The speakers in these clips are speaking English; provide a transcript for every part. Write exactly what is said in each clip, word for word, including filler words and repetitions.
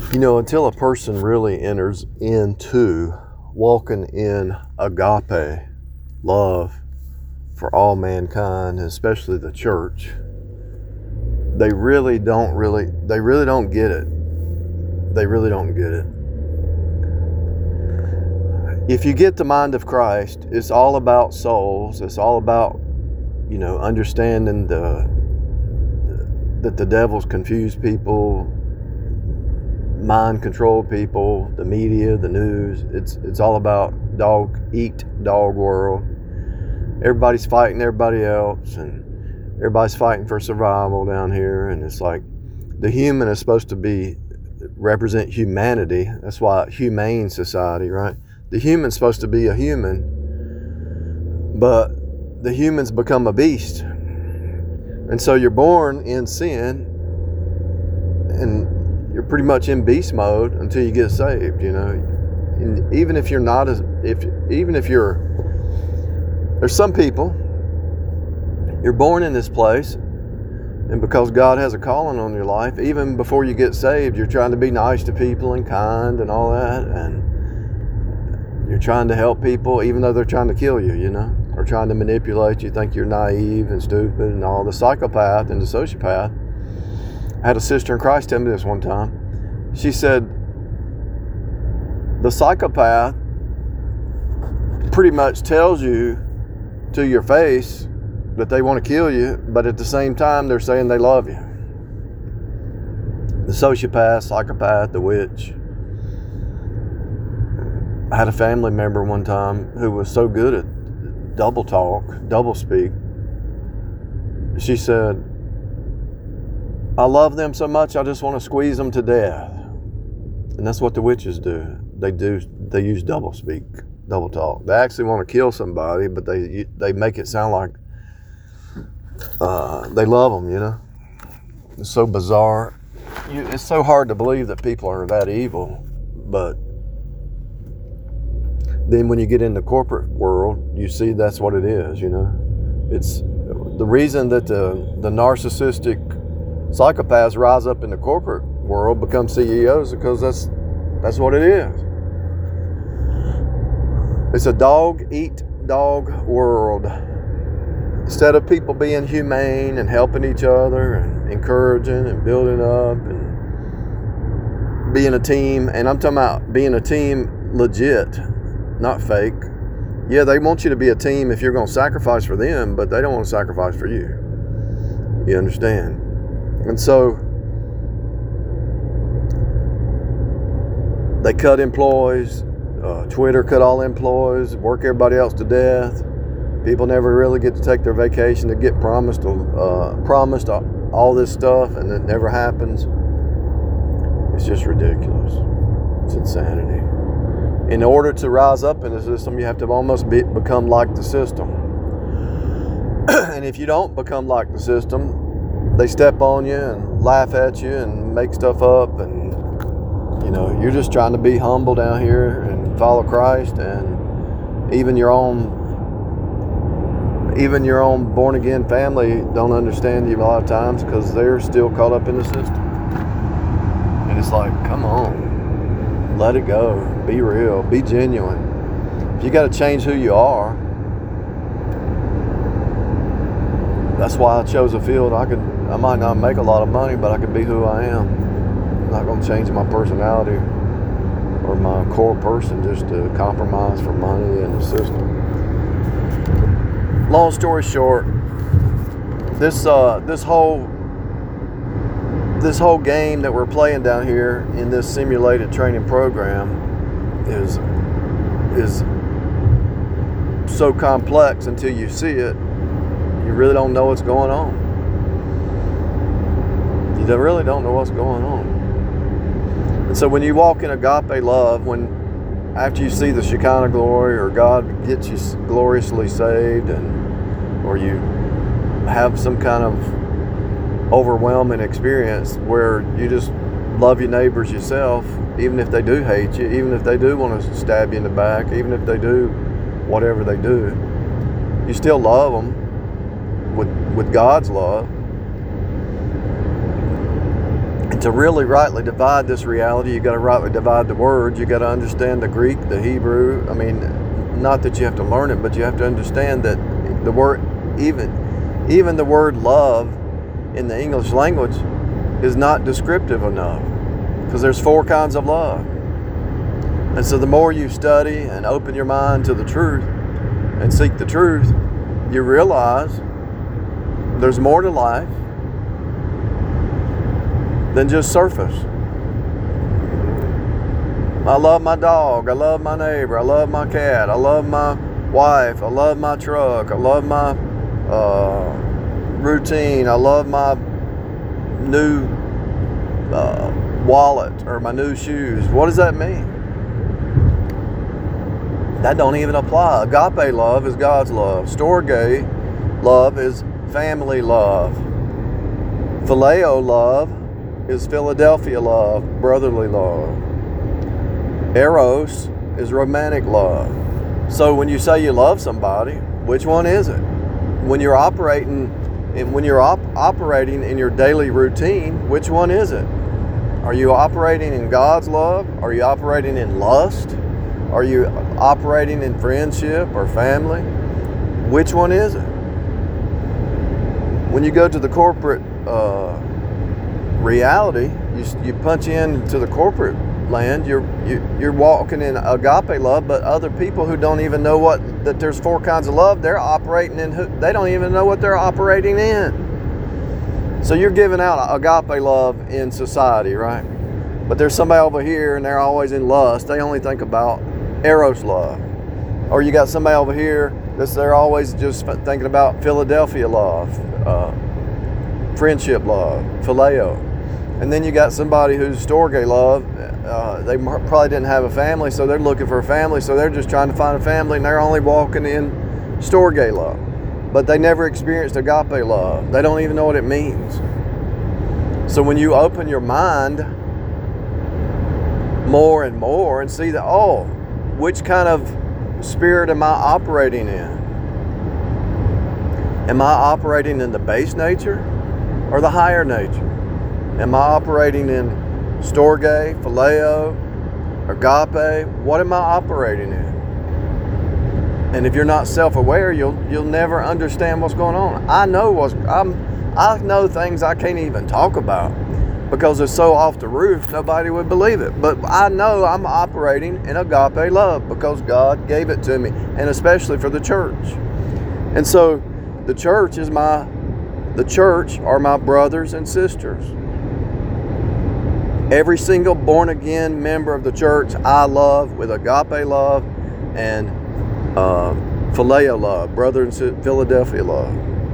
You know, until a person really enters into walking in agape love for all mankind, especially the church, they really don't really, they really don't get it. They really don't get it. If you get the mind of Christ, it's all about souls. It's all about, you know, understanding the that the devil's confused people, mind control people, the media, the news. It's it's all about dog eat dog world. Everybody's fighting everybody else, and everybody's fighting for survival down here. And it's like the human is supposed to be represent humanity. That's why humane society, right? The human's supposed to be a human, but the humans become a beast. And so you're born in sin, and you're pretty much in beast mode until you get saved, you know. And even if you're not as, if even if you're, there's some people, you're born in this place, and because God has a calling on your life, even before you get saved, you're trying to be nice to people and kind and all that, and you're trying to help people even though they're trying to kill you, you know, or trying to manipulate you, think you're naive and stupid and all. The psychopath and the sociopath. I had a sister in Christ tell me this one time. She said, the psychopath pretty much tells you to your face that they want to kill you, but at the same time, they're saying they love you. The sociopath, psychopath, the witch. I had a family member one time who was so good at double talk, double speak. She said, I love them so much, I just want to squeeze them to death. And that's what the witches do. They do. They use double speak, double talk. They actually want to kill somebody, but they they make it sound like uh, they love them, you know. It's so bizarre. You, it's so hard to believe that people are that evil, but then when you get in the corporate world, you see that's what it is, you know. It's the reason that the, the narcissistic psychopaths rise up in the corporate world, become C E Os, because that's that's what it is. It's a dog eat dog world. Instead of people being humane and helping each other and encouraging and building up and being a team, and I'm talking about being a team legit, not fake. Yeah, they want you to be a team if you're going to sacrifice for them, but they don't want to sacrifice for you. You understand? And so they cut employees. Uh, Twitter cut all employees, work everybody else to death. People never really get to take their vacation. They get promised uh, promised all this stuff, and it never happens. It's just ridiculous. It's insanity. In order to rise up in the system, you have to almost be, become like the system. And if you don't become like the system, they step on you and laugh at you and make stuff up, and you know, you're just trying to be humble down here and follow Christ, and even your own even your own born again family don't understand you a lot of times because they're still caught up in the system. And it's like, come on, let it go, be real, be genuine. If you got to change who you are, that's why I chose a field. I could, I might not make a lot of money, but I could be who I am. I'm not going to change my personality or my core person just to compromise for money and the system. Long story short, this uh, this whole this whole game that we're playing down here in this simulated training program is is so complex until you see it. You really don't know what's going on. You really don't know what's going on. And so when you walk in agape love, when after you see the Shekinah glory, or God gets you gloriously saved, and or you have some kind of overwhelming experience where you just love your neighbors yourself, even if they do hate you, even if they do want to stab you in the back, even if they do whatever they do, you still love them with with God's love. And to really rightly divide this reality, you got to rightly divide the word. You got to understand the Greek, the Hebrew. I mean, not that you have to learn it, but you have to understand that the word, even, even the word love in the English language is not descriptive enough, because there's four kinds of love. And so the more you study and open your mind to the truth and seek the truth, you realize there's more to life than just surface. I love my dog, I love my neighbor, I love my cat, I love my wife, I love my truck, I love my uh, routine, I love my new uh, wallet or my new shoes. What does that mean? That don't even apply. Agape love is God's love. Storge love is family love. Phileo love is Philadelphia love, brotherly love. Eros is romantic love. So when you say you love somebody, which one is it? When you're operating, when you're op- operating in your daily routine, which one is it? Are you operating in God's love? Are you operating in lust? Are you operating in friendship or family? Which one is it? When you go to the corporate uh, reality, you you punch into the corporate land, you're you, you're walking in agape love, but other people who don't even know what that there's four kinds of love, they're operating in, they don't even know what they're operating in. So you're giving out agape love in society, right? But there's somebody over here and they're always in lust. They only think about eros love. Or you got somebody over here that's they're always just thinking about Philadelphia love, uh, friendship love, phileo. And then you got somebody who's storge love. Uh, they probably didn't have a family, so they're looking for a family, so they're just trying to find a family, and they're only walking in storge love. But they never experienced agape love. They don't even know what it means. So when you open your mind more and more and see that, oh, which kind of spirit am I operating in? Am I operating in the base nature or the higher nature? Am I operating in storge, phileo, agape? What am I operating in? And if you're not self-aware, you'll you'll never understand what's going on. I know what's I'm I know things I can't even talk about because it's so off the roof, nobody would believe it. But I know I'm operating in agape love because God gave it to me, and especially for the church. And so the church is my the church are my brothers and sisters. Every single born-again member of the church I love with agape love and uh, phileo love, brother and Philadelphia love.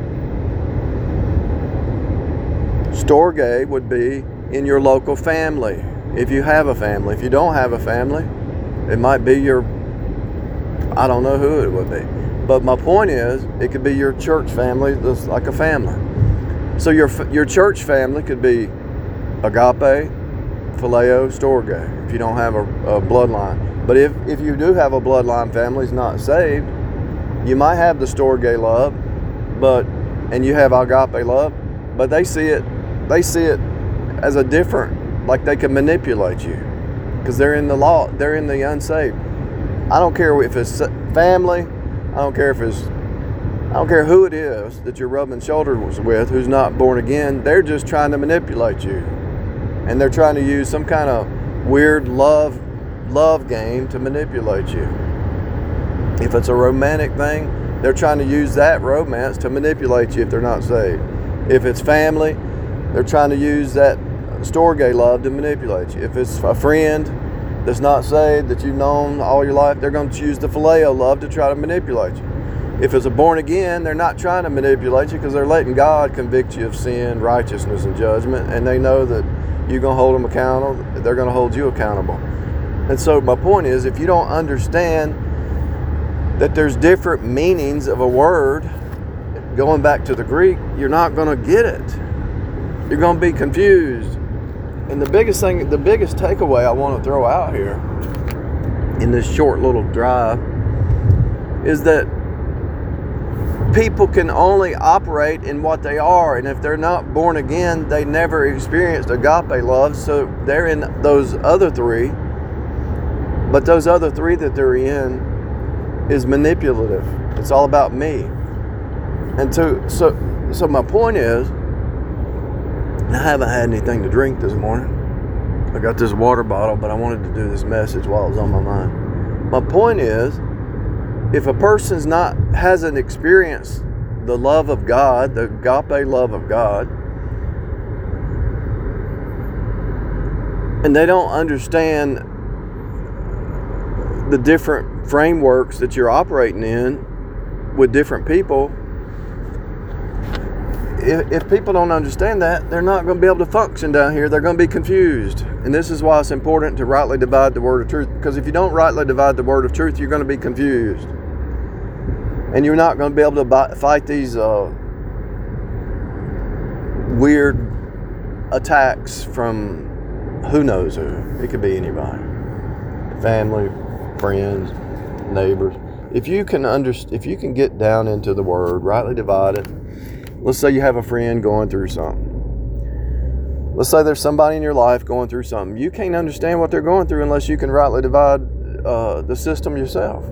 Storge would be in your local family, if you have a family. If you don't have a family, it might be your, I don't know who it would be. But my point is, it could be your church family, that's like a family. So your your church family could be agape, phileo, storge, if you don't have a, a bloodline. But if, if you do have a bloodline family's not saved, you might have the storge love, but and you have agape love, but they see it they see it as a different, like they can manipulate you because they're in the law, they're in the unsaved. I don't care if it's family, I don't care if it's I don't care who it is that you're rubbing shoulders with who's not born again, they're just trying to manipulate you. And they're trying to use some kind of weird love love game to manipulate you. If it's a romantic thing, they're trying to use that romance to manipulate you if they're not saved. If it's family, they're trying to use that storge love to manipulate you. If it's a friend that's not saved that you've known all your life, they're going to choose the phileo love to try to manipulate you. If it's a born again, they're not trying to manipulate you because they're letting God convict you of sin, righteousness, and judgment, and they know that you're going to hold them accountable, they're going to hold you accountable. And so my point is, if you don't understand that there's different meanings of a word, going back to the Greek, you're not going to get it. You're going to be confused. And the biggest thing, the biggest takeaway I want to throw out here in this short little drive is that people can only operate in what they are, and if they're not born again, they never experienced agape love, so they're in those other three. But those other three that they're in is manipulative. It's all about me. And to, so so my point is, I haven't had anything to drink this morning. I got this water bottle, but I wanted to do this message while it was on my mind. My point is, if a person's not hasn't experienced the love of God, the agape love of God, and they don't understand the different frameworks that you're operating in with different people, if, if people don't understand that, they're not going to be able to function down here. They're going to be confused. And this is why it's important to rightly divide the word of truth, because if you don't rightly divide the word of truth, you're going to be confused. And you're not going to be able to buy, fight these uh, weird attacks from who knows who. It could be anybody. Family, friends, neighbors. If you can underst- if you can get down into the word, rightly divide it. Let's say you have a friend going through something. Let's say there's somebody in your life going through something. You can't understand what they're going through unless you can rightly divide uh, the system yourself.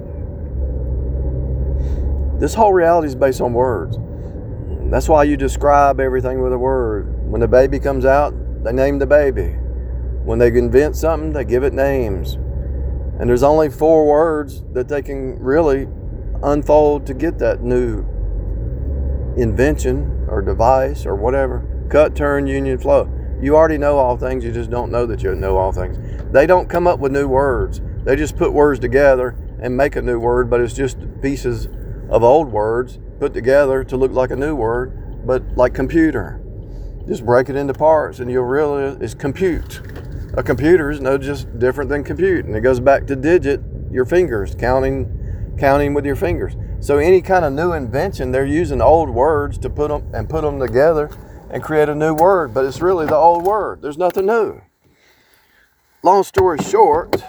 This whole reality is based on words. That's why you describe everything with a word. When the baby comes out, they name the baby. When they invent something, they give it names. And there's only four words that they can really unfold to get that new invention or device or whatever. Cut, turn, union, flow. You already know all things, you just don't know that you know all things. They don't come up with new words. They just put words together and make a new word, but it's just pieces of old words put together to look like a new word, but like computer. Just break it into parts and you'll realize it's compute. A computer is no just different than compute, and it goes back to digit, your fingers, counting, counting with your fingers. So any kind of new invention, they're using old words to put them and put them together and create a new word, but it's really the old word. There's nothing new. Long story short,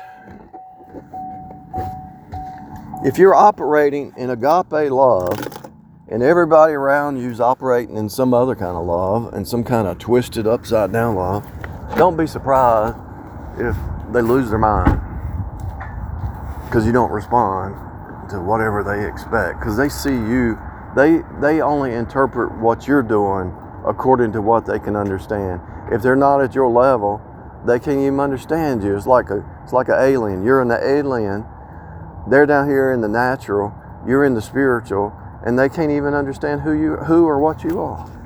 if you're operating in agape love and everybody around you's operating in some other kind of love and some kind of twisted upside down love, don't be surprised if they lose their mind because you don't respond to whatever they expect, because they see you, they they only interpret what you're doing according to what they can understand. If they're not at your level, they can't even understand you. It's like a it's like an alien. You're in the alien, they're down here in the natural, you're in the spiritual, and they can't even understand who you who or what you are.